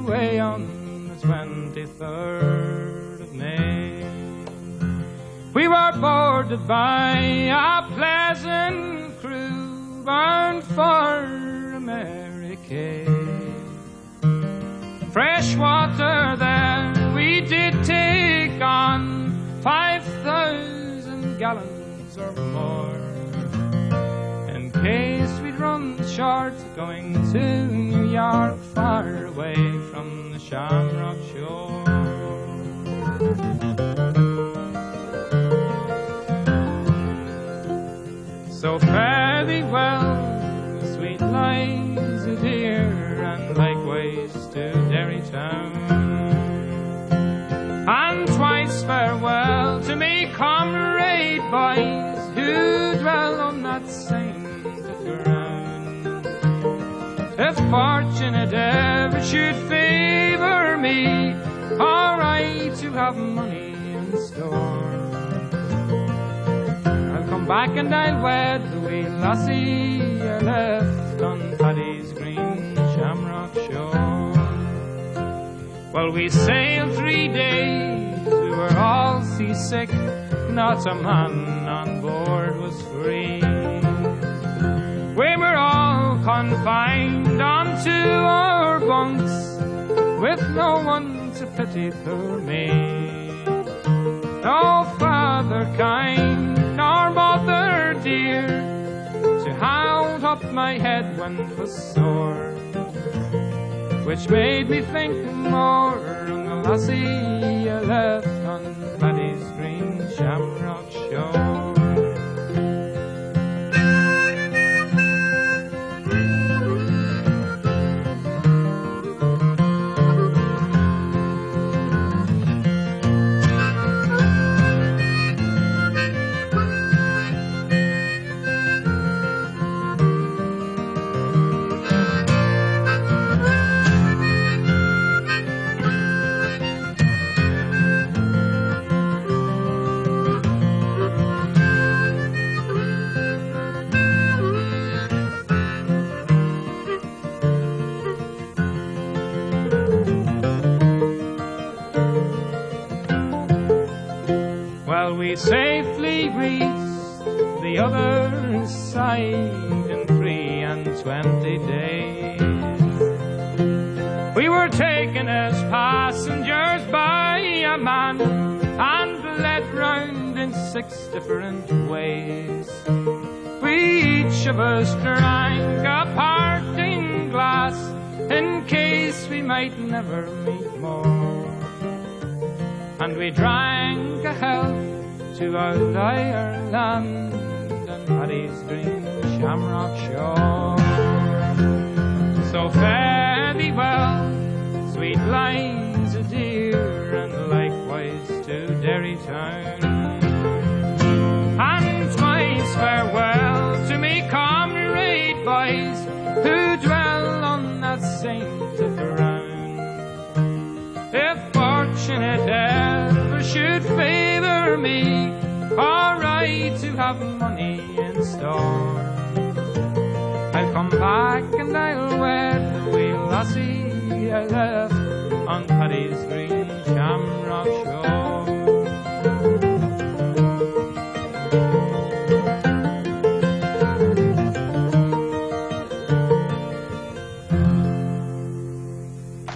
away on the 23rd of May. We were boarded by a pleasant crew bound for America. Fresh water there we did take on 5,000 gallons or more, in case we'd run short going to New York, far away from the Shamrock shore. So fare thee well, sweet Liza dear, and likewise to Derrytown. And twice farewell to me comrade boys who dwell on that same ground. If fortunate ever should favour me, or I to have money in store, I'll come back and I'll wed the wee lassie I left on Paddy's green Shamrock shore. Well, we sailed 3 days, we were all seasick, not a man on board was free. We were all confined onto our bunks, with no one to pity poor me. No father kind, nor mother dear, to hold up my head when 'twas sore, which made me think more on the lassie I left on Paddy's green Shamrock shore. Well, we safely reached the other side in 23 days. We were taken as passengers by a man and led round in 6 different ways. We each of us drank a parting glass in case we might never meet more, and we drank a health to old Ireland and Paddy's green Shamrock shore. So fare thee well, sweet Liza dear, and likewise to Derrytown. And twice farewell to me comrade boys who dwell on that same ground. If fortunate ever should favour me, or I to have money in store, I'll come back and I'll wed the wee lassie I left on Paddy's green Shamrock shore.